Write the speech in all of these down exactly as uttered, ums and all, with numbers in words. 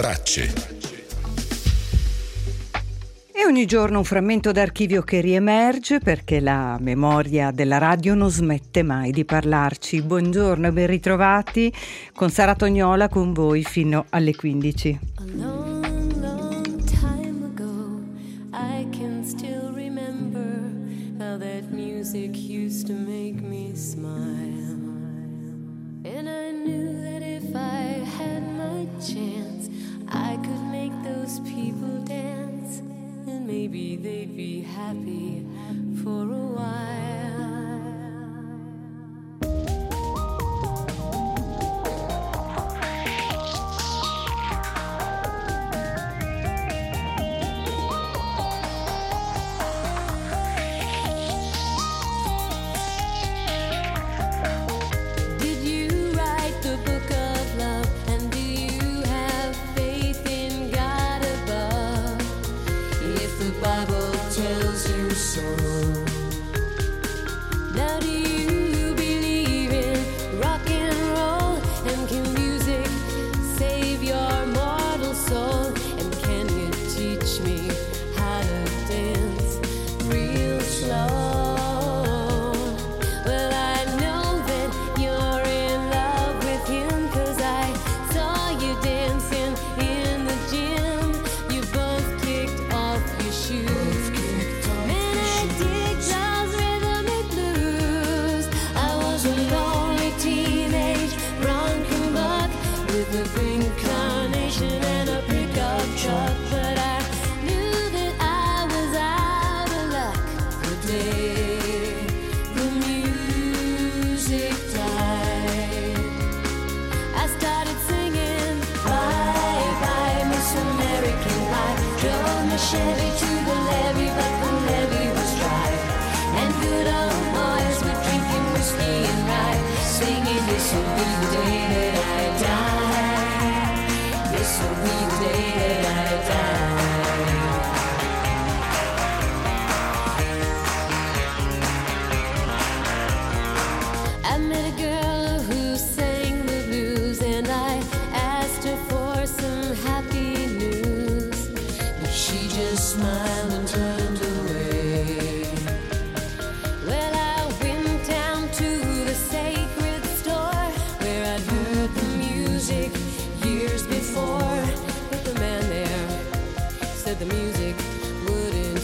Tracce. E ogni giorno un frammento d'archivio che riemerge perché la memoria della radio non smette mai di parlarci. Buongiorno e ben ritrovati con Sara Tognola con voi fino alle quindici. A long, long time ago, I can still remember how that music used to make me smile. And I knew that if I had my chance, I could make those people dance. And maybe they'd be happy for a while. Did you write the book of love? And do you have faith in God above? If the Bible tells you so. Now do you believe in rock and roll? And can music save your mortal soul? And can you teach me how to dance real slow? Well, I know that you're in love with him, 'cause I saw you dancing in the gym. You both kicked off your shoes. Man, I dig those rhythmic blues. I was a lonely teenage bronco buck with a pink carnation and a pickup truck, but I knew that I was out of luck the day the music died. I started singing bye bye Miss American Pie. Drove my Chevy to the levee, but the levee was dry. And good old boys were drinking whiskey and rye, singing this will be the day that I die. This will be the day that I die. I met a girl who sang the blues, and I asked her for some happy news, but she just smiled and turned away. Well, I went down to the sacred store where I'd heard the music years before, but the man there said the music wouldn't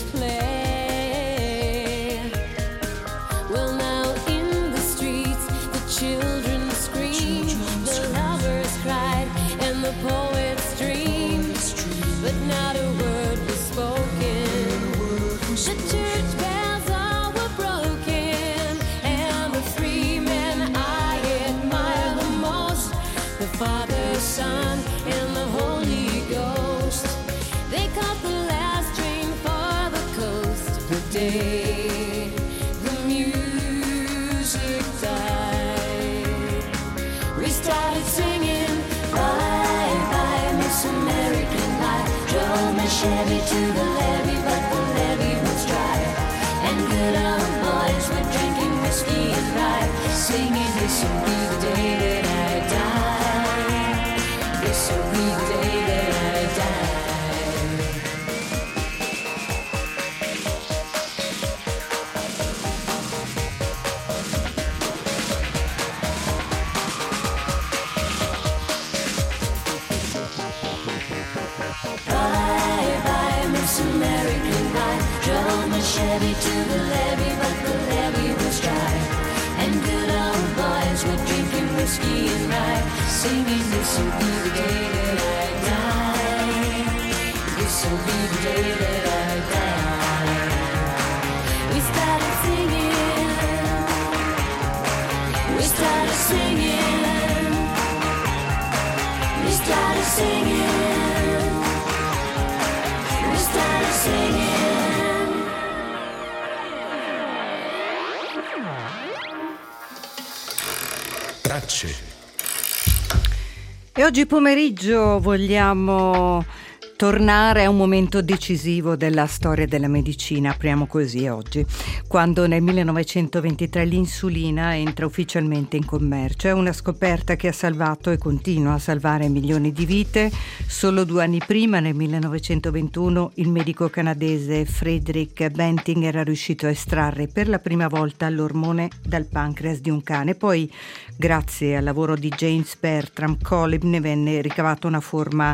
play. Well, now in the streets the children screamed, the lovers cried, and the poets dreamed, but not a word was spoken. The church bells all were broken, and the three men I admire the most, the Father, Son, and the Holy Ghost. They caught the last train for the coast the day the music died. We started singing bye bye Miss American Pie. Drove my Chevy to the levee, but the levee was dry. And good old boys were drinking whiskey and rye, singing this will be the day that I die. This will be the day that I die. Bye bye Miss American Pie. Drove my Chevy to the levee, but the levee was dry. And good old boys were drinking whiskey and rye, singing this will be the day that I die. This will be the day that I die. We started singing. We started singing. We started singing. We started singing. Tracce. E oggi pomeriggio vogliamo Tornare a un momento decisivo della storia della medicina, apriamo così oggi, quando nel millenovecentoventitré l'insulina entra ufficialmente in commercio. È una scoperta che ha salvato e continua a salvare milioni di vite. Solo due anni prima, nel millenovecentoventuno, il medico canadese Frederick Banting era riuscito a estrarre per la prima volta l'ormone dal pancreas di un cane. Poi, grazie al lavoro di James Bertram Coleb, ne venne ricavata una forma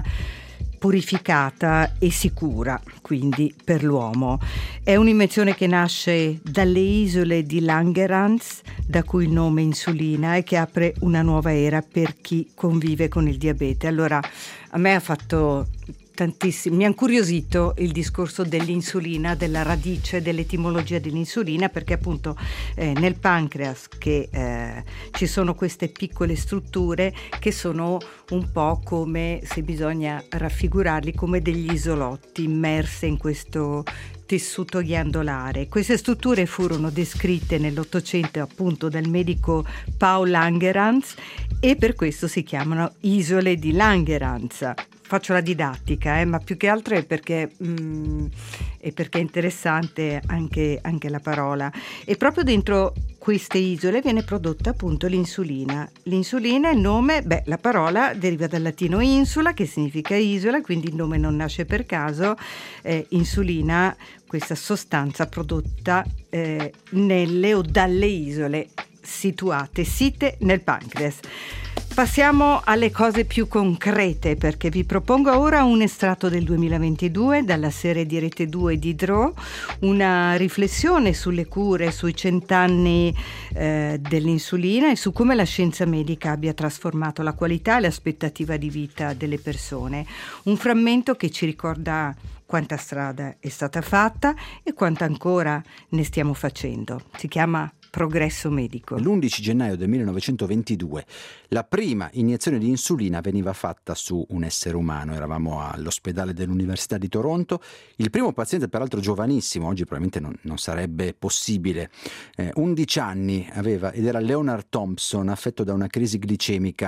purificata e sicura, quindi per l'uomo. È un'invenzione che nasce dalle isole di Langerhans, da cui il nome insulina, e che apre una nuova era per chi convive con il diabete. Allora, a me ha fatto tantissimo, mi ha incuriosito il discorso dell'insulina, della radice, dell'etimologia dell'insulina, perché appunto eh, nel pancreas che eh, ci sono queste piccole strutture che sono un po' come, se bisogna raffigurarli, come degli isolotti immerse in questo tessuto ghiandolare. Queste strutture furono descritte nell'Ottocento appunto dal medico Paul Langerhans e per questo si chiamano isole di Langerhans. Faccio la didattica, eh, ma più che altro è perché, mm, è perché è interessante anche, anche la parola. E proprio dentro queste isole viene prodotta appunto l'insulina. L'insulina è il nome, beh, la parola deriva dal latino insula, che significa isola, quindi il nome non nasce per caso. Eh, insulina, questa sostanza prodotta eh, nelle o dalle isole situate, site nel pancreas. Passiamo alle cose più concrete, perché vi propongo ora un estratto del duemilaventidue dalla serie di Rete due di Dro, una riflessione sulle cure, sui cent'anni eh, dell'insulina e su come la scienza medica abbia trasformato la qualità e l'aspettativa di vita delle persone. Un frammento che ci ricorda quanta strada è stata fatta e quanta ancora ne stiamo facendo. Si chiama Progresso medico. L'undici gennaio del millenovecentoventidue la prima iniezione di insulina veniva fatta su un essere umano. Eravamo all'ospedale dell'Università di Toronto. Il primo paziente, peraltro giovanissimo, oggi probabilmente non, non sarebbe possibile, eh, undici anni aveva ed era Leonard Thompson, affetto da una crisi glicemica.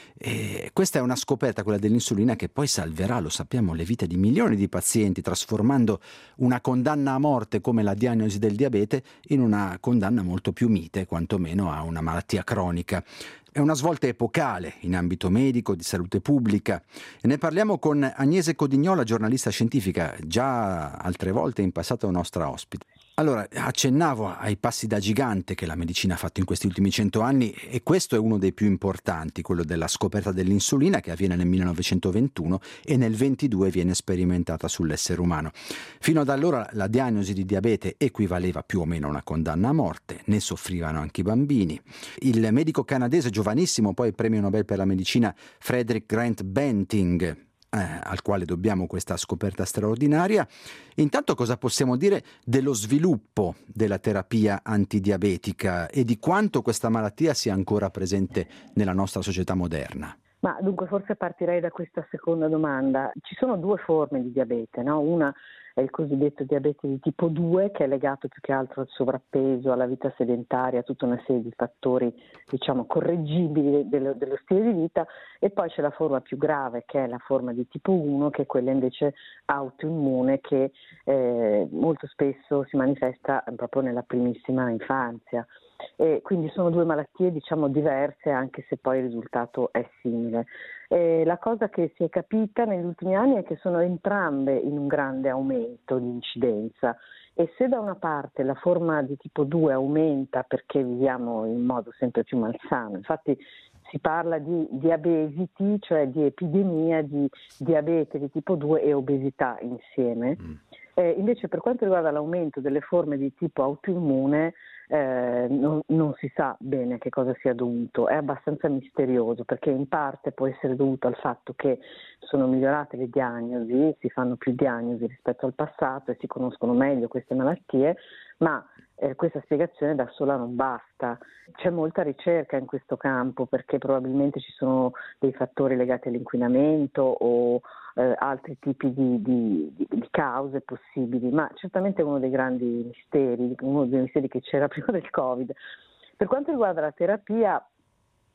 E questa è una scoperta, quella dell'insulina, che poi salverà, lo sappiamo, le vite di milioni di pazienti, trasformando una condanna a morte come la diagnosi del diabete in una condanna molto più mite, quantomeno a una malattia cronica. È una svolta epocale in ambito medico, di salute pubblica, e ne parliamo con Agnese Codignola, giornalista scientifica, già altre volte in passato nostra ospite. Allora, accennavo ai passi da gigante che la medicina ha fatto in questi ultimi cento anni, e questo è uno dei più importanti, quello della scoperta dell'insulina, che avviene nel millenovecentoventuno e nel ventidue viene sperimentata sull'essere umano. Fino ad allora la diagnosi di diabete equivaleva più o meno a una condanna a morte, ne soffrivano anche i bambini. Il medico canadese giovanissimo, poi premio Nobel per la medicina, Frederick Grant Banting, Eh, al quale dobbiamo questa scoperta straordinaria. Intanto, cosa possiamo dire dello sviluppo della terapia antidiabetica e di quanto questa malattia sia ancora presente nella nostra società moderna? Ma dunque forse partirei da questa seconda domanda. Ci sono due forme di diabete, no? Una è il cosiddetto diabete di tipo due, che è legato più che altro al sovrappeso, alla vita sedentaria, a tutta una serie di fattori, diciamo, correggibili dello, dello stile di vita, e poi c'è la forma più grave, che è la forma di tipo uno, che è quella invece autoimmune, che eh, molto spesso si manifesta proprio nella primissima infanzia. E quindi sono due malattie, diciamo, diverse, anche se poi il risultato è simile. E la cosa che si è capita negli ultimi anni è che sono entrambe in un grande aumento di incidenza, e se da una parte la forma di tipo due aumenta perché viviamo in modo sempre più malsano, infatti si parla di diabesity, cioè di epidemia di diabete di tipo due e obesità insieme. Mm. Eh, invece per quanto riguarda l'aumento delle forme di tipo autoimmune, eh, non, non si sa bene che cosa sia dovuto, è abbastanza misterioso, perché in parte può essere dovuto al fatto che sono migliorate le diagnosi, si fanno più diagnosi rispetto al passato e si conoscono meglio queste malattie, ma eh, questa spiegazione da sola non basta. C'è molta ricerca in questo campo, perché probabilmente ci sono dei fattori legati all'inquinamento o eh, altri tipi di, di, di, di cause possibili, ma certamente è uno dei grandi misteri, uno dei misteri che c'era prima del Covid. Per quanto riguarda la terapia,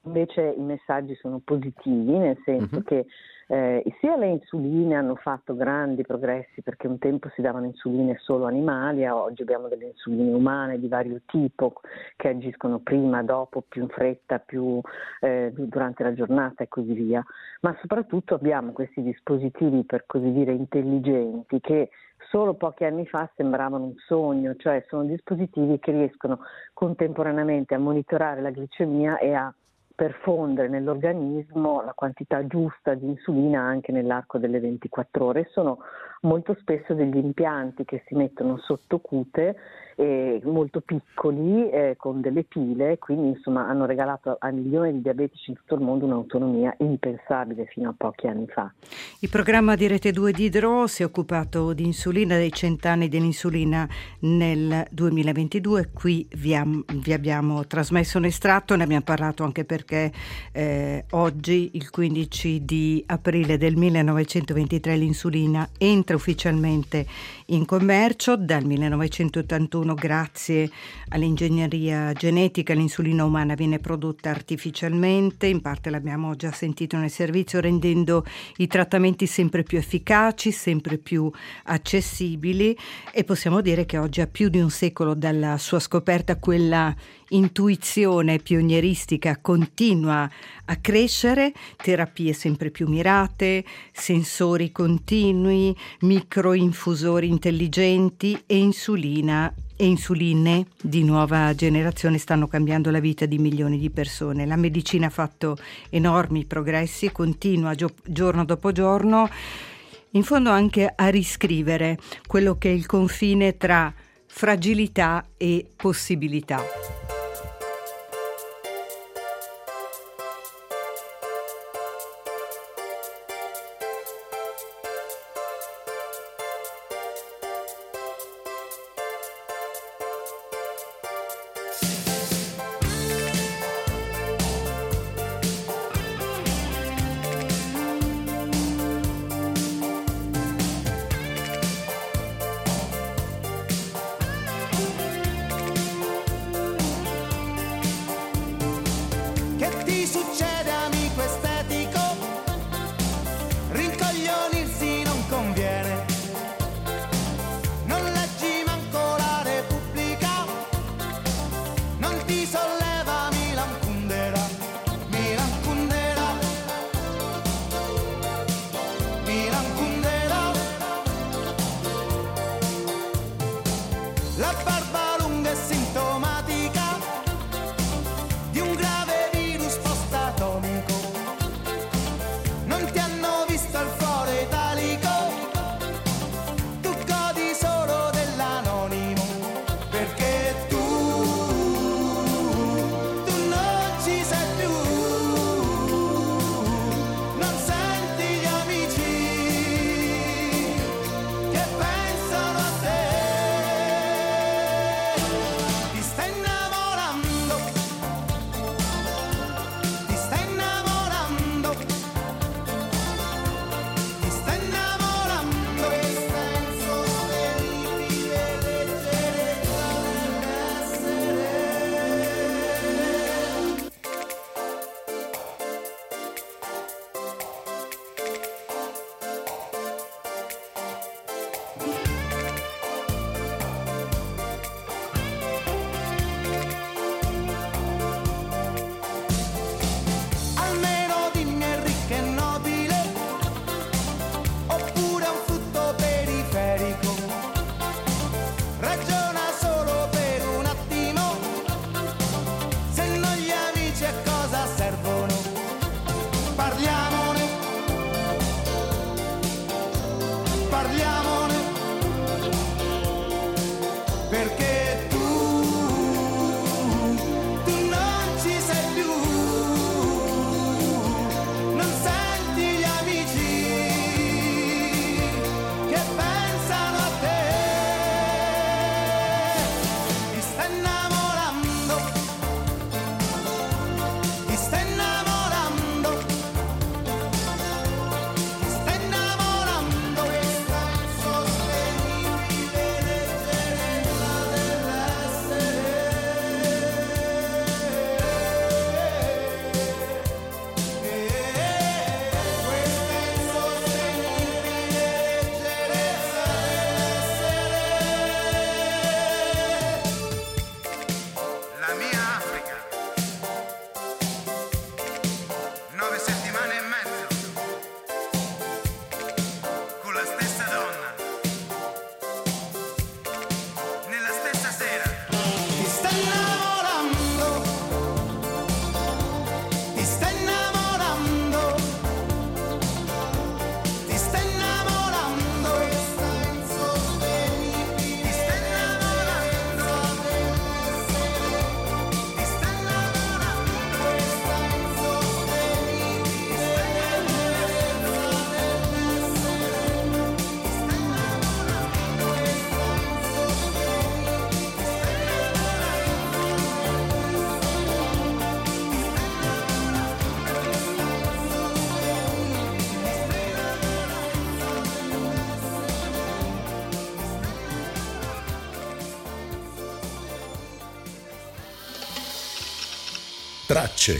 Invece i messaggi sono positivi, nel senso uh-huh. che eh, sia le insuline hanno fatto grandi progressi, perché un tempo si davano insuline solo animali, e oggi abbiamo delle insuline umane di vario tipo che agiscono prima, dopo, più in fretta, più eh, durante la giornata e così via. Ma soprattutto abbiamo questi dispositivi, per così dire, intelligenti, che solo pochi anni fa sembravano un sogno, cioè sono dispositivi che riescono contemporaneamente a monitorare la glicemia e a perfondere nell'organismo la quantità giusta di insulina anche nell'arco delle ventiquattro ore. Sono molto spesso degli impianti che si mettono sotto cute, eh, molto piccoli, eh, con delle pile, quindi insomma hanno regalato a milioni di diabetici in tutto il mondo un'autonomia impensabile fino a pochi anni fa. Il programma di Rete due di Dro si è occupato di insulina, dei cent'anni dell'insulina nel duemilaventidue. Qui vi, am- vi abbiamo trasmesso un estratto, ne abbiamo parlato anche perché eh, oggi, il quindici di aprile del millenovecentoventitré, l'insulina entra ufficialmente in commercio. Dal millenovecentottantuno, grazie all'ingegneria genetica, l'insulina umana viene prodotta artificialmente, in parte l'abbiamo già sentito nel servizio, rendendo i trattamenti sempre più efficaci, sempre più accessibili, e possiamo dire che oggi, a più di un secolo dalla sua scoperta, quella intuizione pionieristica continua a crescere, terapie sempre più mirate, sensori continui, microinfusori intelligenti e insulina e insuline di nuova generazione stanno cambiando la vita di milioni di persone. La medicina ha fatto enormi progressi e continua gio- giorno dopo giorno, in fondo anche a riscrivere quello che è il confine tra fragilità e possibilità. Tracce.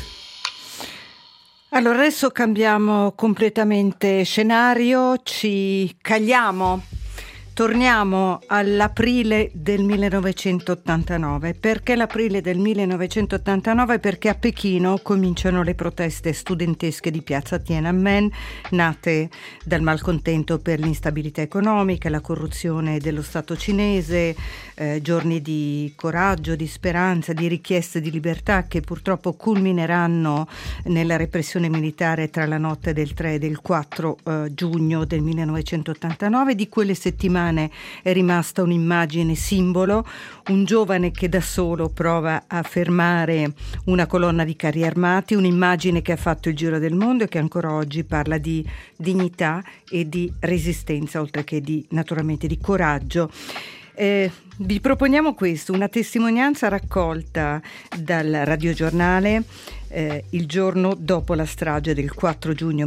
Allora adesso cambiamo completamente scenario, ci cagliamo, torniamo all'aprile del millenovecentottantanove. Perché l'aprile del millenovecentottantanove? Perché a Pechino cominciano le proteste studentesche di piazza Tiananmen, nate dal malcontento per l'instabilità economica, la corruzione dello Stato cinese, eh, giorni di coraggio, di speranza, di richieste di libertà che purtroppo culmineranno nella repressione militare tra la notte del tre e del quattro eh, giugno del millenovecentottantanove. Di quelle settimane è rimasta un'immagine simbolo, un giovane che da solo prova a fermare una colonna di carri armati, un'immagine che ha fatto il giro del mondo e che ancora oggi parla di dignità e di resistenza, oltre che di naturalmente di coraggio. Eh, vi proponiamo questo, una testimonianza raccolta dal radiogiornale eh, il giorno dopo la strage del quattro giugno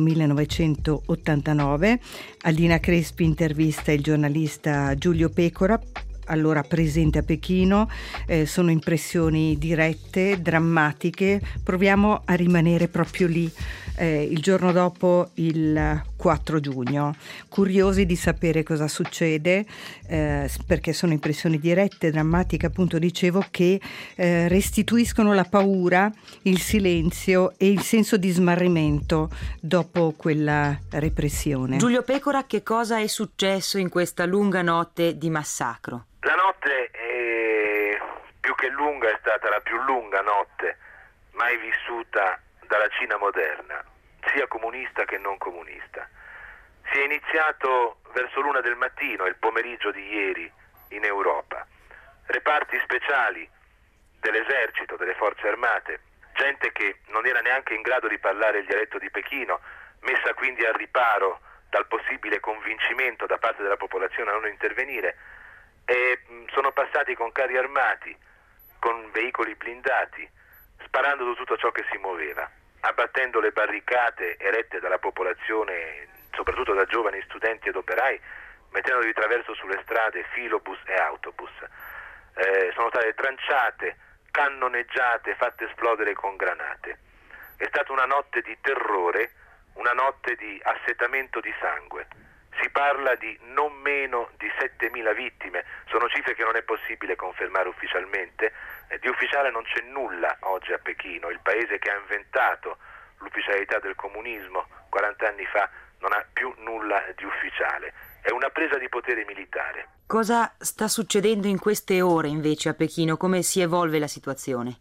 millenovecentottantanove. Aldina Crespi intervista il giornalista Giulio Pecora, allora presente a Pechino. Eh, sono impressioni dirette, drammatiche. Proviamo a rimanere proprio lì, eh, il giorno dopo il quattro giugno, curiosi di sapere cosa succede, eh, perché sono impressioni dirette, drammatiche, appunto dicevo, che eh, restituiscono la paura, il silenzio e il senso di smarrimento dopo quella repressione. Giulio Pecora, che cosa è successo in questa lunga notte di massacro? La notte, è, più che lunga, è stata la più lunga notte mai vissuta dalla Cina moderna, sia comunista che non comunista. Si è iniziato verso l'una del mattino, il pomeriggio di ieri, in Europa. Reparti speciali dell'esercito, delle forze armate, gente che non era neanche in grado di parlare il dialetto di Pechino, messa quindi al riparo dal possibile convincimento da parte della popolazione a non intervenire, e sono passati con carri armati, con veicoli blindati, sparando su tutto ciò che si muoveva, abbattendo le barricate erette dalla popolazione, soprattutto da giovani studenti ed operai, mettendo di traverso sulle strade filobus e autobus. Eh, sono state tranciate, cannoneggiate, fatte esplodere con granate. È stata una notte di terrore, una notte di assetamento di sangue. Si parla di non meno di settemila vittime, sono cifre che non è possibile confermare ufficialmente. Eh, di ufficiale non c'è nulla oggi a Pechino, il paese che ha inventato l'ufficialità del comunismo quaranta anni fa non ha più nulla di ufficiale, è una presa di potere militare. Cosa sta succedendo in queste ore invece a Pechino? Come si evolve la situazione?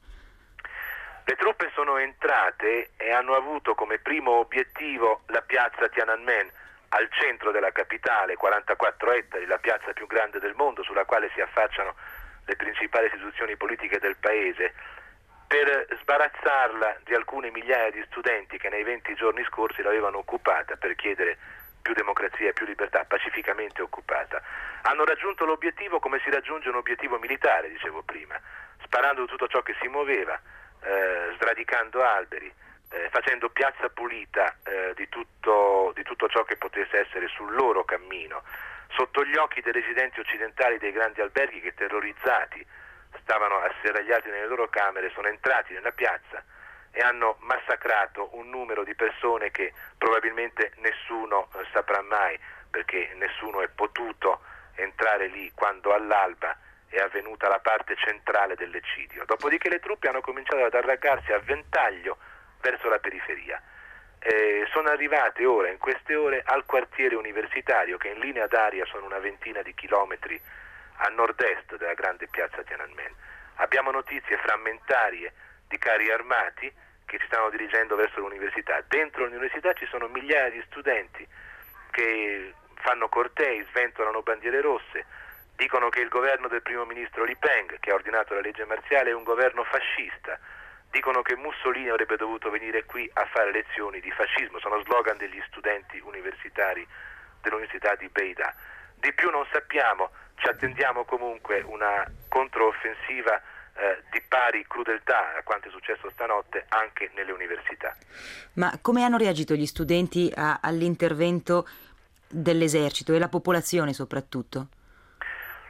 Le truppe sono entrate e hanno avuto come primo obiettivo la piazza Tiananmen, al centro della capitale, quarantaquattro ettari, la piazza più grande del mondo sulla quale si affacciano le principali istituzioni politiche del paese, per sbarazzarla di alcune migliaia di studenti che nei venti giorni scorsi l'avevano occupata per chiedere più democrazia e più libertà, pacificamente occupata. Hanno raggiunto l'obiettivo come si raggiunge un obiettivo militare, dicevo prima, sparando tutto ciò che si muoveva, eh, sradicando alberi, Eh, facendo piazza pulita eh, di, tutto, di tutto ciò che potesse essere sul loro cammino, sotto gli occhi dei residenti occidentali dei grandi alberghi che, terrorizzati, stavano asserragliati nelle loro camere, sono entrati nella piazza e hanno massacrato un numero di persone che probabilmente nessuno eh, saprà mai, perché nessuno è potuto entrare lì quando all'alba è avvenuta la parte centrale dell'eccidio. Dopodiché le truppe hanno cominciato ad allargarsi a ventaglio verso la periferia. Eh, sono arrivate ora, in queste ore, al quartiere universitario, che in linea d'aria sono una ventina di chilometri a nord-est della grande piazza Tiananmen. Abbiamo notizie frammentarie di carri armati che si stanno dirigendo verso l'università. Dentro l'università ci sono migliaia di studenti che fanno cortei, sventolano bandiere rosse, dicono che il governo del primo ministro Li Peng, che ha ordinato la legge marziale, è un governo fascista. Dicono che Mussolini avrebbe dovuto venire qui a fare lezioni di fascismo. Sono slogan degli studenti universitari dell'Università di Beida. Di più non sappiamo, ci attendiamo comunque una controoffensiva eh, di pari crudeltà a quanto è successo stanotte anche nelle università. Ma come hanno reagito gli studenti a, all'intervento dell'esercito e la popolazione soprattutto?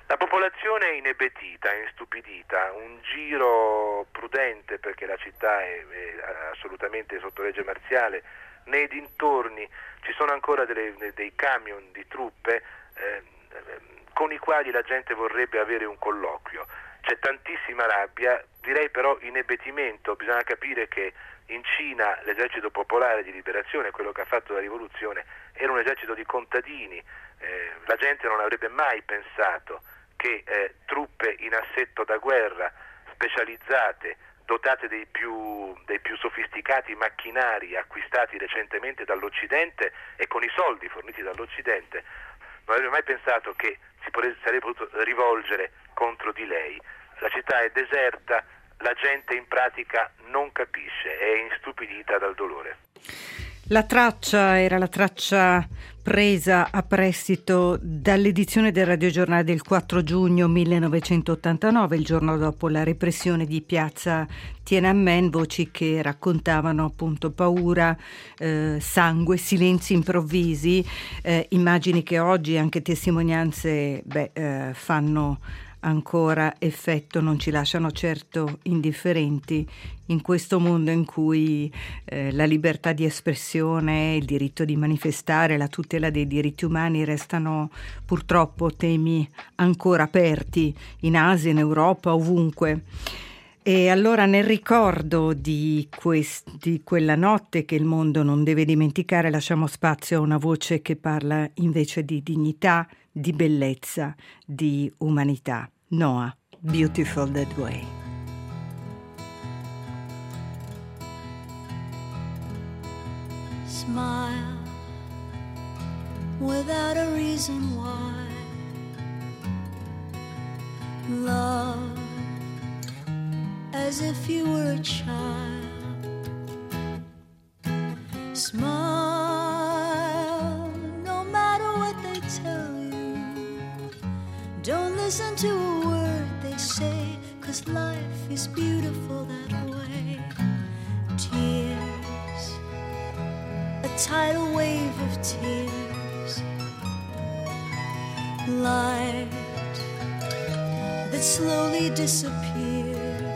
La popolazione è inebetita, è instupidita, un giro prudente perché la città è, è assolutamente sotto legge marziale, nei dintorni ci sono ancora delle, dei camion di truppe eh, con i quali la gente vorrebbe avere un colloquio. C'è tantissima rabbia, direi però inebetimento. Bisogna capire che in Cina l'esercito popolare di liberazione, quello che ha fatto la rivoluzione, era un esercito di contadini, eh, la gente non avrebbe mai pensato che eh, truppe in assetto da guerra, specializzate, dotate dei più, dei più sofisticati macchinari acquistati recentemente dall'Occidente e con i soldi forniti dall'Occidente, non avrebbe mai pensato che si sarebbe potuto rivolgere contro di lei. La città è deserta, la gente in pratica non capisce, è instupidita dal dolore. La traccia era la traccia presa a prestito dall'edizione del radiogiornale del quattro giugno millenovecentottantanove, il giorno dopo la repressione di piazza Tiananmen, voci che raccontavano appunto paura, eh, sangue, silenzi improvvisi, eh, immagini che oggi, anche testimonianze, beh, eh, fanno ancora effetto, non ci lasciano certo indifferenti in questo mondo in cui eh, la libertà di espressione, il diritto di manifestare, la tutela dei diritti umani restano purtroppo temi ancora aperti in Asia, in Europa, ovunque. E allora, nel ricordo di, quest- di quella notte che il mondo non deve dimenticare, lasciamo spazio a una voce che parla invece di dignità, di bellezza, di umanità. Noah, Beautiful That Way. Smile without a reason why. Love as if you were a child. Smile no matter what they tell you. Don't listen to a word they say, 'cause life is beautiful that way. Tears, a tidal wave of tears. Light that slowly disappears.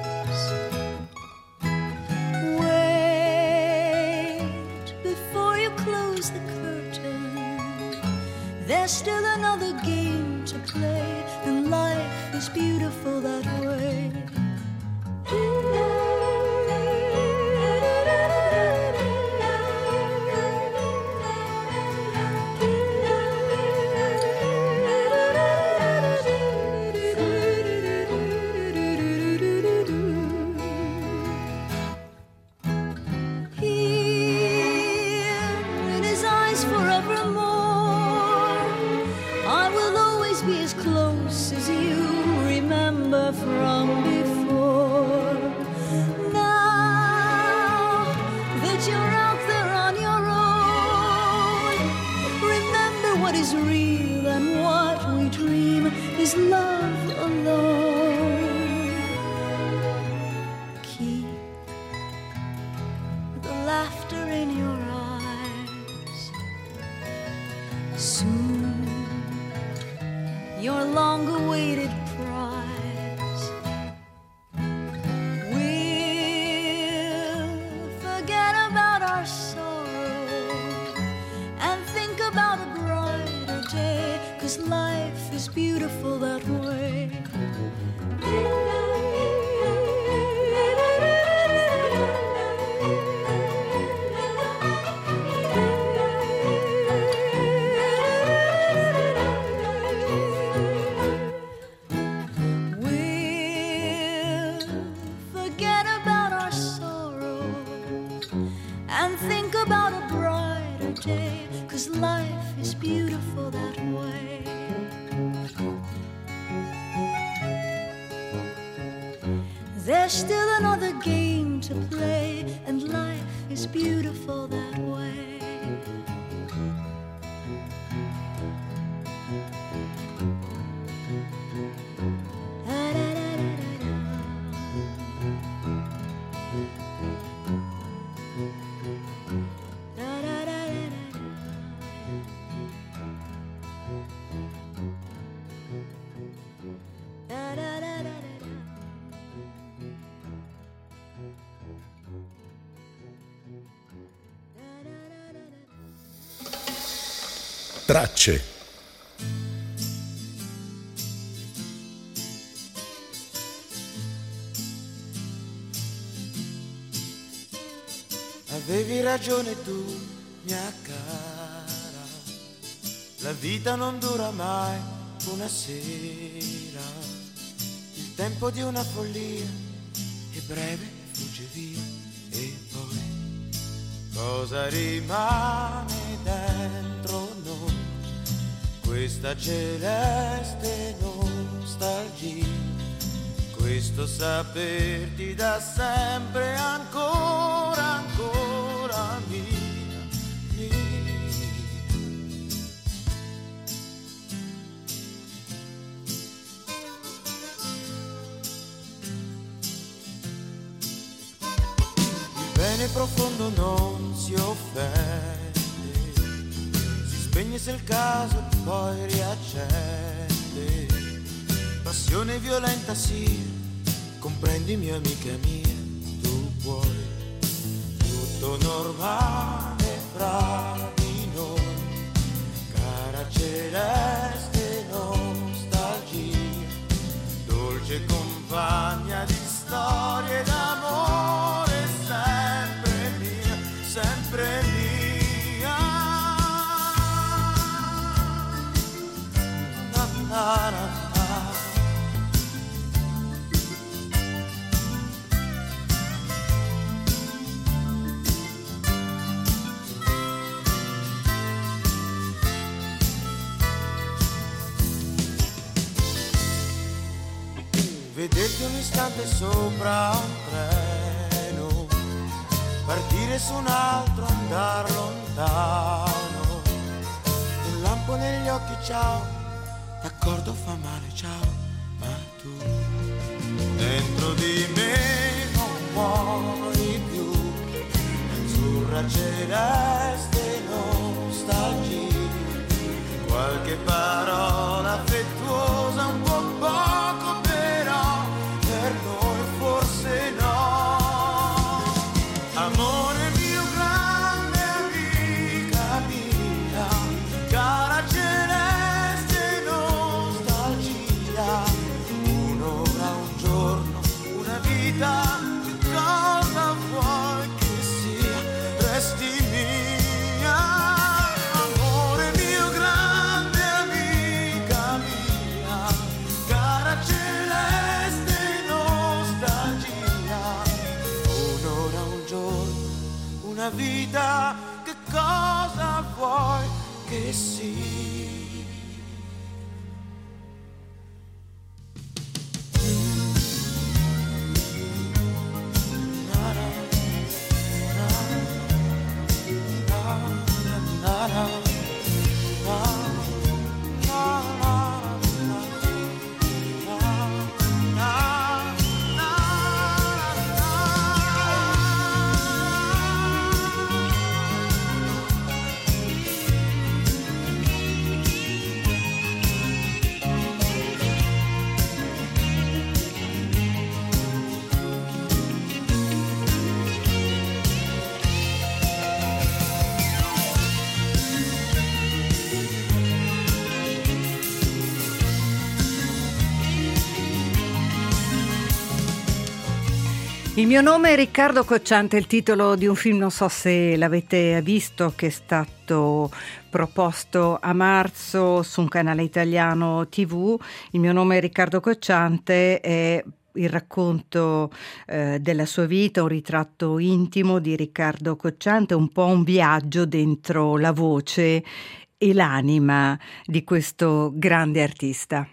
Wait before you close the curtain. There's still another game to play, and life is beautiful that way. There's still another game to play, and life is beautiful that way. Tracce. Avevi ragione tu, mia cara, la vita non dura mai una sera, il tempo di una follia è breve, fugge via e poi cosa rimane dentro noi, questa celeste nostalgia, questo saperti da sempre ancora, ancora mia, mia. Il bene profondo non si offende, si spegne se il caso poi riaccende, passione violenta sia, comprendimi amica mia, tu puoi, tutto normale fra di noi, cara celeste nostalgia, dolce compagna di storie d'amore, sempre mia, sempre mia. Na, na, na. Vederti un istante sopra un treno, partire su un altro, andar lontano, un lampo negli occhi, ciao, d'accordo fa male, ciao, ma tu dentro di me non muori più, azzurra celeste nostalgia, qualche parola affettuosa, un po' poco però, per noi forse no. Amore mio, grande amica mia, cara celeste nostalgia, un'ora, un giorno, una vita, cosa vuoi che sia, resti mia. Amore mio, grande amica mia, cara celeste nostalgia, un'ora, un giorno, una vita, che cosa vuoi che sia. Il mio nome è Riccardo Cocciante, il titolo di un film, non so se l'avete visto, che è stato proposto a marzo su un canale italiano tivù. Il mio nome è Riccardo Cocciante, è il racconto eh, della sua vita, un ritratto intimo di Riccardo Cocciante, un po' un viaggio dentro la voce e l'anima di questo grande artista.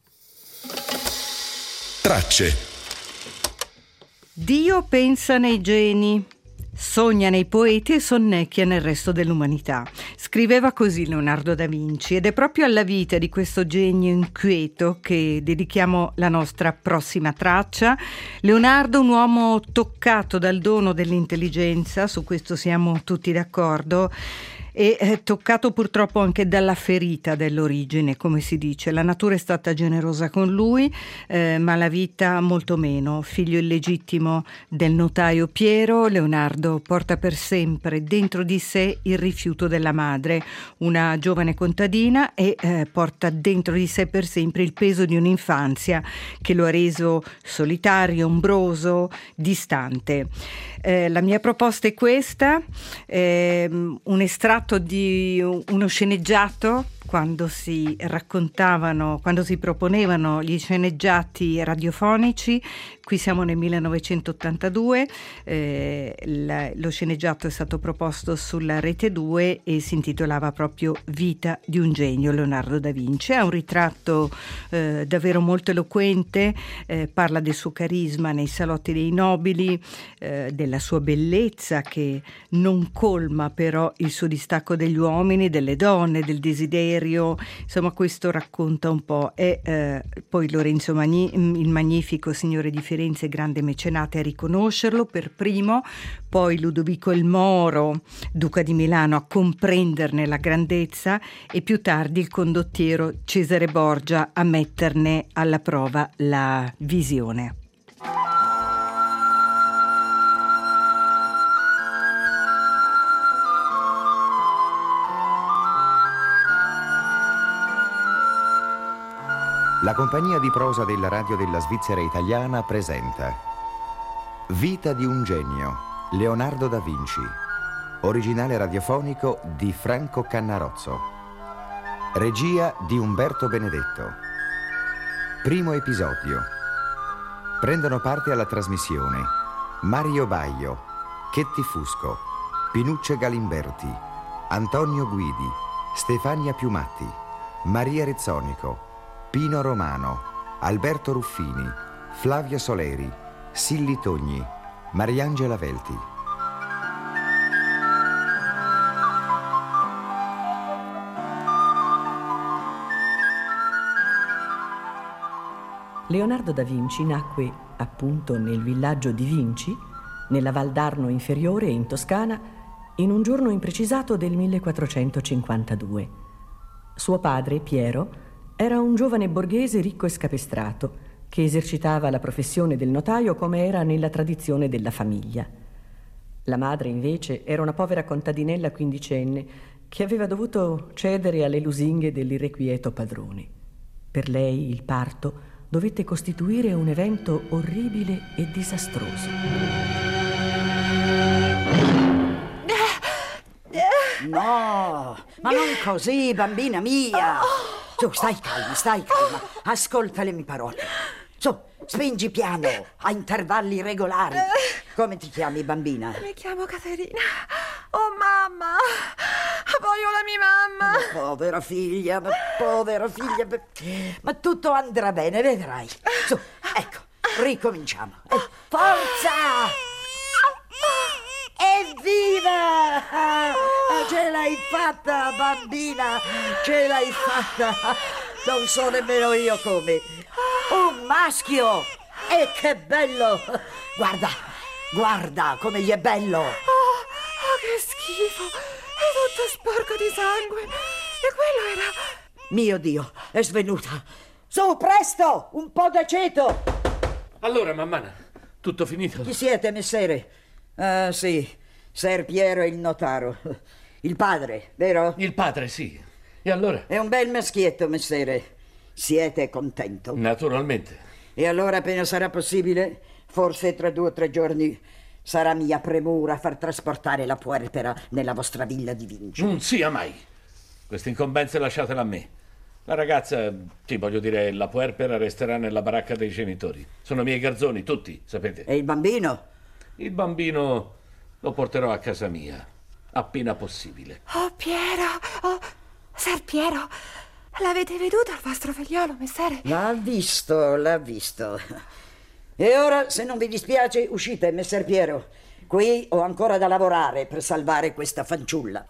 Tracce. Dio pensa nei geni, sogna nei poeti e sonnecchia nel resto dell'umanità. Scriveva così Leonardo da Vinci, ed è proprio alla vita di questo genio inquieto che dedichiamo la nostra prossima traccia. Leonardo, un uomo toccato dal dono dell'intelligenza, su questo siamo tutti d'accordo, e eh, toccato purtroppo anche dalla ferita dell'origine, come si dice. La natura è stata generosa con lui, eh, ma la vita molto meno. Figlio illegittimo del notaio Piero, Leonardo porta per sempre dentro di sé il rifiuto della madre, una giovane contadina, e eh, porta dentro di sé per sempre il peso di un'infanzia che lo ha reso solitario, ombroso, distante. Eh, la mia proposta è questa, eh, un estratto di uno sceneggiato. Quando si raccontavano, quando si proponevano gli sceneggiati radiofonici, qui siamo nel millenovecentottantadue, eh, la, lo sceneggiato è stato proposto sulla Rete due e si intitolava proprio Vita di un genio, Leonardo da Vinci. È un ritratto eh, davvero molto eloquente, eh, parla del suo carisma nei salotti dei nobili, eh, della sua bellezza che non colma però il suo distacco degli uomini, delle donne, del desiderio. Insomma, questo racconta un po'. E eh, poi Lorenzo Magni, il Magnifico, signore di Firenze, grande mecenate, a riconoscerlo per primo, poi Ludovico il Moro, duca di Milano, a comprenderne la grandezza, e più tardi il condottiero Cesare Borgia a metterne alla prova la visione. La compagnia di prosa della radio della Svizzera italiana presenta Vita di un genio, Leonardo da Vinci, originale radiofonico di Franco Cannarozzo, regia di Umberto Benedetto. Primo episodio. Prendono parte alla trasmissione Mario Baio, Chetti Fusco, Pinucce Galimberti, Antonio Guidi, Stefania Piumatti, Maria Rezzonico, Pino Romano, Alberto Ruffini, Flavio Soleri, Silli Togni, Mariangela Velti. Leonardo da Vinci nacque appunto nel villaggio di Vinci, nella Val d'Arno inferiore in Toscana, in un giorno imprecisato del millequattrocentocinquantadue. Suo padre, Piero, era un giovane borghese ricco e scapestrato che esercitava la professione del notaio come era nella tradizione della famiglia. La madre, invece, era una povera contadinella quindicenne che aveva dovuto cedere alle lusinghe dell'irrequieto padrone. Per lei il parto dovette costituire un evento orribile e disastroso. No, ma non così, bambina mia. Su, stai calma, stai calma. Ascolta le mie parole. Su, spingi piano, a intervalli regolari. Come ti chiami, bambina? Mi chiamo Caterina. Oh, mamma. Voglio la mia mamma. Ma povera figlia, ma povera figlia. Ma tutto andrà bene, vedrai. Su, ecco, ricominciamo. Eh, forza! Evviva! Ce l'hai fatta, bambina! Ce l'hai fatta! Non so nemmeno io come. Un maschio! E che bello! Guarda, guarda come gli è bello! Oh, oh, che schifo! È tutto sporco di sangue! E quello era... Mio Dio, è svenuta! Su, presto! Un po' d'aceto! Allora, mammana, tutto finito? Chi siete, messere? Ah, sì, Ser Piero il notaro. Il padre, vero? Il padre, sì. E allora? È un bel maschietto, messere. Siete contento? Naturalmente. E allora, appena sarà possibile, forse tra due o tre giorni, sarà mia premura far trasportare la puerpera nella vostra villa di Vinci. Non sia mai. Queste incombenze lasciatele a me. La ragazza, sì, voglio dire, la puerpera resterà nella baracca dei genitori. Sono miei garzoni, tutti, sapete. E il bambino? Il bambino lo porterò a casa mia, appena possibile. Oh, Piero! Oh, Ser Piero! L'avete veduto il vostro figliolo, messere? L'ha visto, l'ha visto. E ora, se non vi dispiace, uscite, messer Piero. Qui ho ancora da lavorare per salvare questa fanciulla.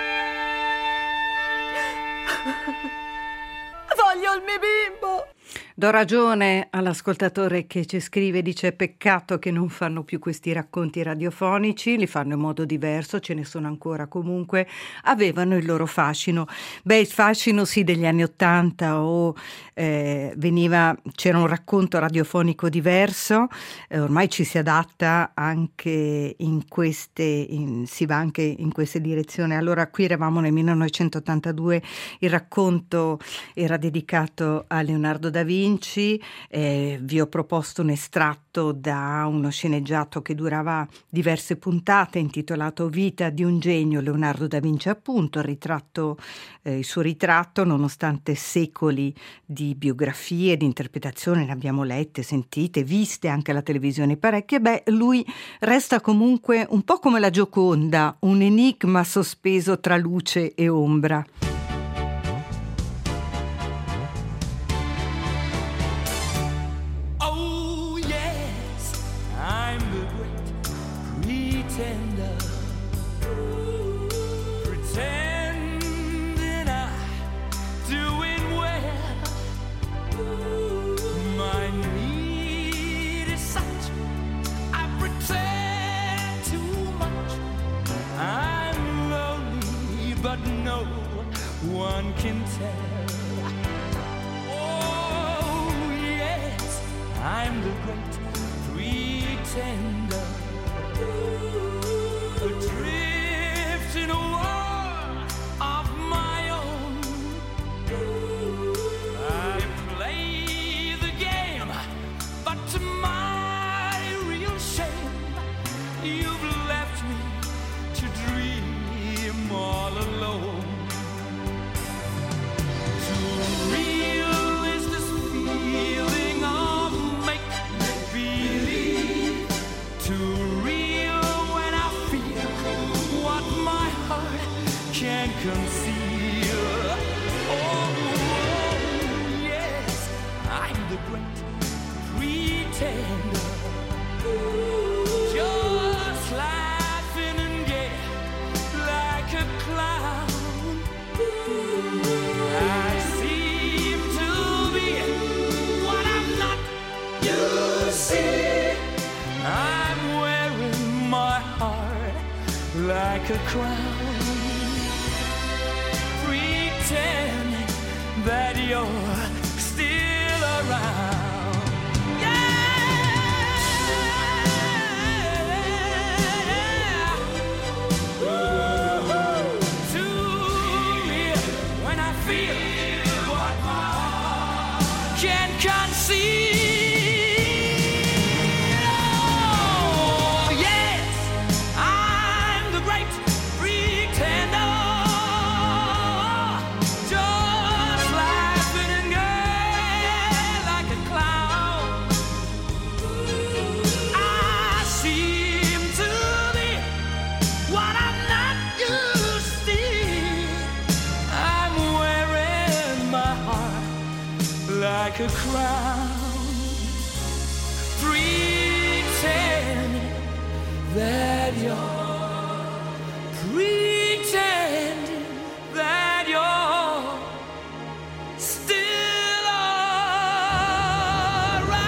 Voglio il mio bimbo! Do ragione all'ascoltatore che ci scrive, dice peccato che non fanno più questi racconti radiofonici, li fanno in modo diverso, ce ne sono ancora, comunque avevano il loro fascino. Beh, il fascino sì degli anni Ottanta o eh, veniva, c'era un racconto radiofonico diverso, eh, ormai ci si adatta anche in queste, in, si va anche in queste direzioni. Allora qui eravamo nel millenovecentottantadue, il racconto era dedicato a Leonardo da Vinci. Eh, vi ho proposto un estratto da uno sceneggiato che durava diverse puntate intitolato Vita di un genio, Leonardo da Vinci, appunto il ritratto, eh, il suo ritratto, nonostante secoli di biografie, di interpretazioni, ne abbiamo lette, sentite, viste anche alla televisione parecchie. Beh, lui resta comunque un po' come la Gioconda, un enigma sospeso tra luce e ombra. One can tell. Oh, yes, I'm the great pretender, adrift in a world of my own. I play the game, but to my real shame, you've left me to dream all alone. Conceal. Oh, yes, I'm the great pretender, just laughing and gay like a clown. I seem to be what I'm not. You see, I'm wearing my heart like a crown. That you're still around. Yeah. Ooh, to me, when I feel what my heart can conceive. Oh, yes, I'm the great pretender. Like a crown, pretend that you're, pretend that you're still around.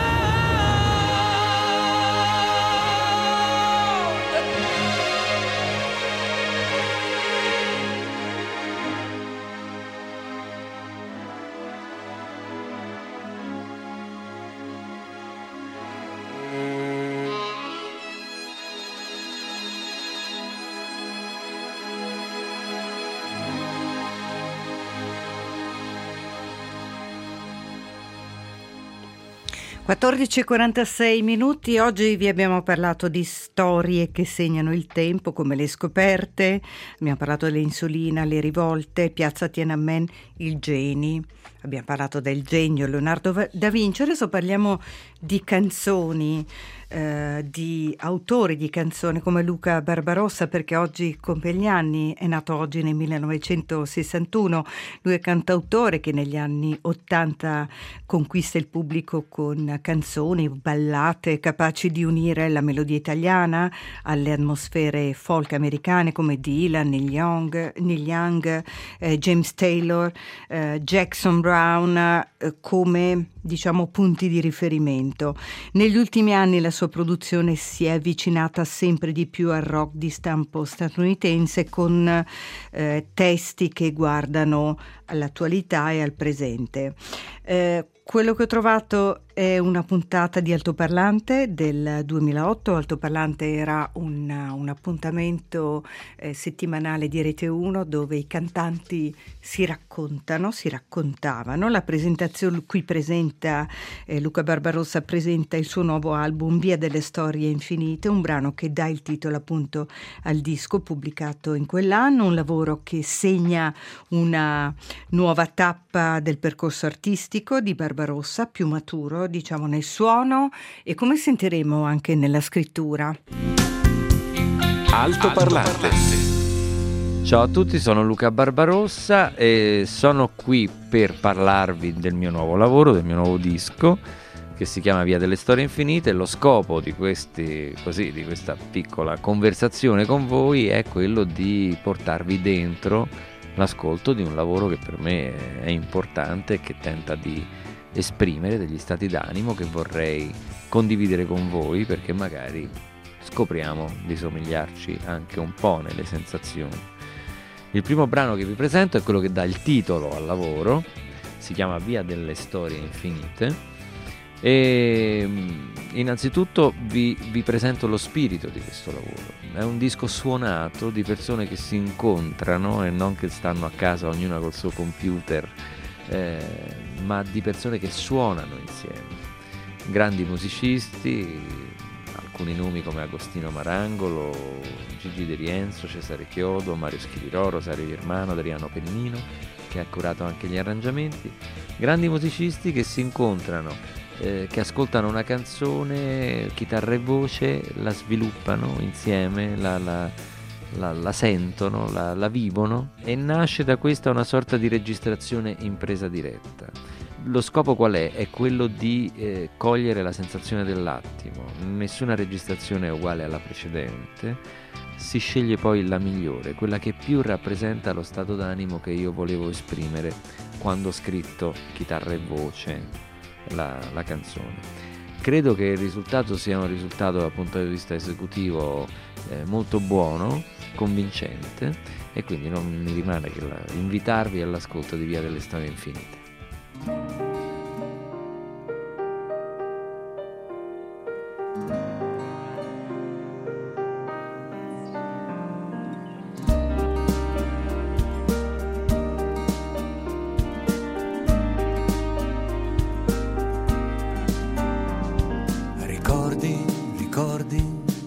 quattordici e quarantasei minuti, oggi vi abbiamo parlato di storie che segnano il tempo, come le scoperte, abbiamo parlato dell'insulina, le rivolte, Piazza Tiananmen, il geni, abbiamo parlato del genio Leonardo da Vinci, adesso parliamo di canzoni. eh, di autori di canzoni come Luca Barbarossa, perché oggi compie gli anni, è nato oggi nel millenovecentosessantuno. Lui è cantautore che negli anni ottanta conquista il pubblico con canzoni, ballate capaci di unire la melodia italiana alle atmosfere folk americane come Dylan, Neil Young, Neil Young eh, James Taylor, eh, Jackson Brown eh, come diciamo punti di riferimento. Negli ultimi anni la sua produzione si è avvicinata sempre di più al rock di stampo statunitense, con eh, testi che guardano all'attualità e al presente. Eh, quello che ho trovato è una puntata di Altoparlante del duemilaotto. Altoparlante era un, un appuntamento eh, settimanale di Rete uno dove i cantanti si raccontano, si raccontavano. La presentazione qui presenta eh, Luca Barbarossa presenta il suo nuovo album Via delle Storie Infinite, un brano che dà il titolo appunto al disco pubblicato in quell'anno, un lavoro che segna una nuova tappa del percorso artistico di Barbarossa, più maturo diciamo nel suono e come sentiremo anche nella scrittura. Altoparlante. Ciao a tutti, sono Luca Barbarossa e sono qui per parlarvi del mio nuovo lavoro, del mio nuovo disco che si chiama Via delle Storie Infinite. Lo scopo di questi, così, di questa piccola conversazione con voi è quello di portarvi dentro l'ascolto di un lavoro che per me è importante e che tenta di esprimere degli stati d'animo che vorrei condividere con voi, perché magari scopriamo di somigliarci anche un po' nelle sensazioni. Il primo brano che vi presento è quello che dà il titolo al lavoro, si chiama Via delle Storie Infinite e innanzitutto vi, vi presento lo spirito di questo lavoro. È un disco suonato di persone che si incontrano e non che stanno a casa ognuna col suo computer, eh, ma di persone che suonano insieme. Grandi musicisti, alcuni nomi come Agostino Marangolo, Gigi De Rienzo, Cesare Chiodo, Mario Schirò, Rosario Germano, Adriano Pennino, che ha curato anche gli arrangiamenti. Grandi musicisti che si incontrano, eh, che ascoltano una canzone, chitarra e voce, la sviluppano insieme, la, la, la, la sentono, la, la vivono, e nasce da questa una sorta di registrazione in presa diretta. Lo scopo qual è? È quello di eh, cogliere la sensazione dell'attimo. Nessuna registrazione è uguale alla precedente, si sceglie poi la migliore, quella che più rappresenta lo stato d'animo che io volevo esprimere quando ho scritto chitarra e voce la, la canzone. Credo che il risultato sia un risultato dal punto di vista esecutivo eh, molto buono, convincente, e quindi non mi rimane che la, invitarvi all'ascolto di Via delle Storie Infinite. Ricordi, ricordi,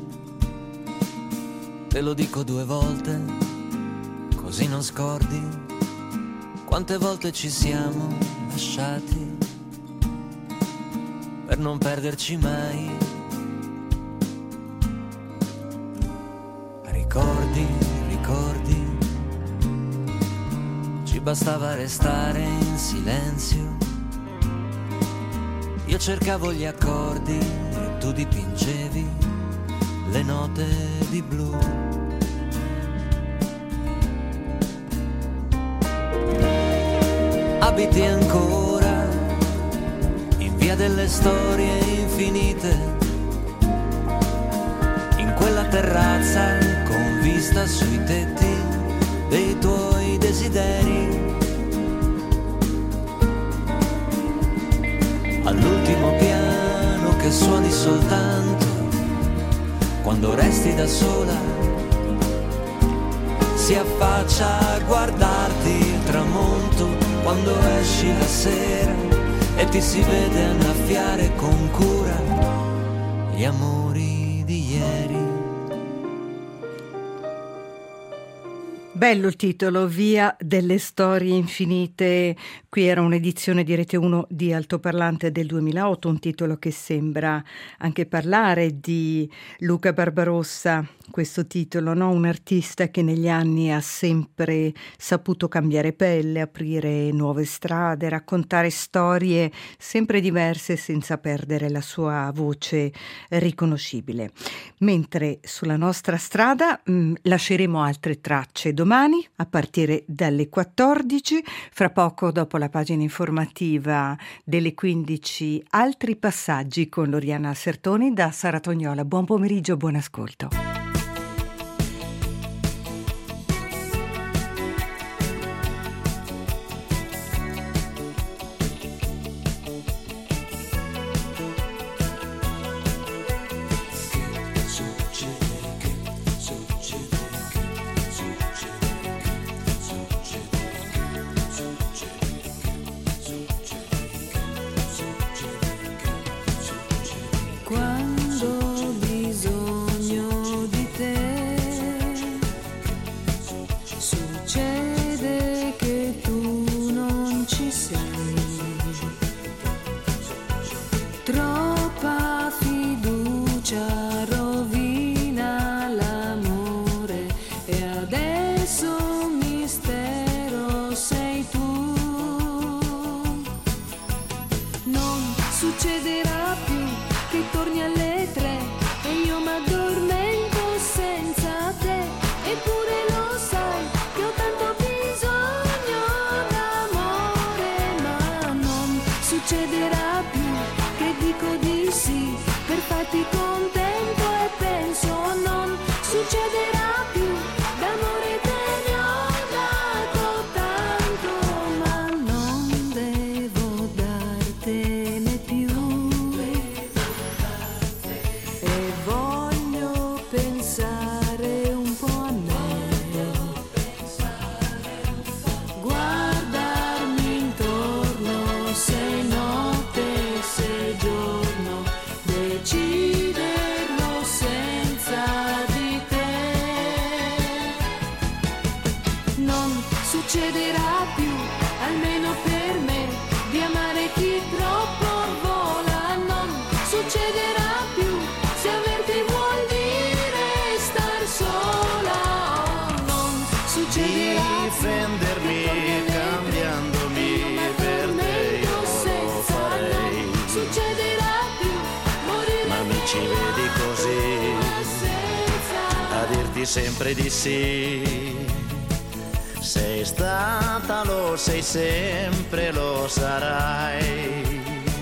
te lo dico due volte, così non scordi quante volte ci siamo lasciati per non perderci mai. Ricordi, ricordi, ci bastava restare in silenzio. Io cercavo gli accordi e tu dipingevi le note di blu. Abiti ancora in Via delle Storie Infinite, in quella terrazza con vista sui tetti dei tuoi desideri. All'ultimo piano che suoni soltanto quando resti da sola, si affaccia a guardarti il tramonto quando esci la sera e ti si vede annaffiare con cura gli amori di ieri. Bello il titolo, Via delle Storie Infinite. Qui era un'edizione di Rete uno di Altoparlante del duemilaotto, un titolo che sembra anche parlare di Luca Barbarossa, questo titolo, no? Un artista che negli anni ha sempre saputo cambiare pelle, aprire nuove strade, raccontare storie sempre diverse senza perdere la sua voce riconoscibile. Mentre sulla nostra strada mh, lasceremo altre tracce domani a partire dalle quattordici, fra poco dopo la pagina informativa delle quindici, altri passaggi con Loriana Sertoni da Sara Tognola. Buon pomeriggio, buon ascolto. Quando ho bisogno di te, succede che tu non ci sei. Troppa fiducia rovina l'amore e adesso un mistero sei tu. Non succederà più che torni alle tre e io m'addormento senza te, eppure lo sai che ho tanto bisogno d'amore, ma non succederà più che dico di sì per farti contento e penso non succederà più, d'amore te ne ho dato tanto, ma non devo dartene più. E voglio pensare un po' a me, guardarmi intorno se notte, se giorno, deciderlo senza di te. Non succederà più, almeno per me, di amare chi troppo vola, non succederà più se averti vuol dire star sola, oh, non succederà difendermi cambiandomi per te io lo farei, non succederà più morire, ma mi ci vedi così a dirti sempre di sì. Sei stata, lo sei sempre, lo sarai,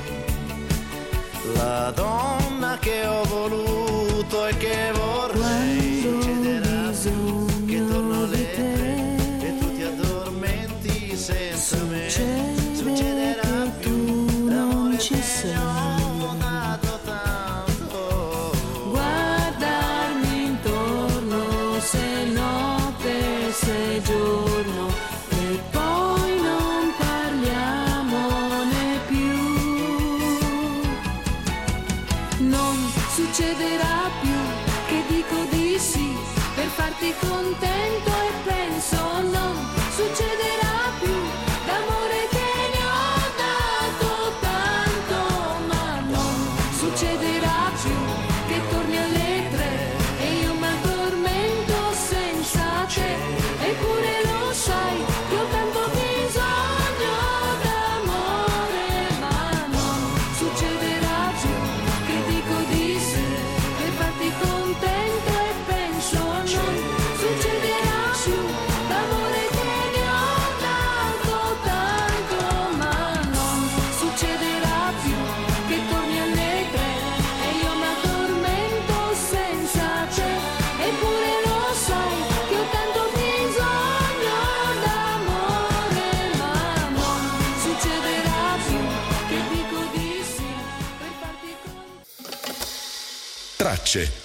la donna che ho voluto e che vorrei. Succederà più che torno alle tre e tu ti addormenti senza me. Succederà più, l'amore te ne ho dato tanto. guardarmi intorno se notte, se giorno, e poi non parliamone più. Non succederà più che dico di sì per farti contento e penso non succederà più, d'amore te ne ho dato tanto, ma non succederà più che torni alle tre e io m'addormento senza te, eppure lo sai che ho tanto bisogno d'amore, ma non succederà più che dico di sì per farti contento e penso non succederà più, d'amore te ne ho dato tanto, ma non succederà più che torni alle tre e io m'addormento senza te, eppure lo sai che ho tanto bisogno d'amore, ma non succederà più che dico di sì per farti contento. Tracce.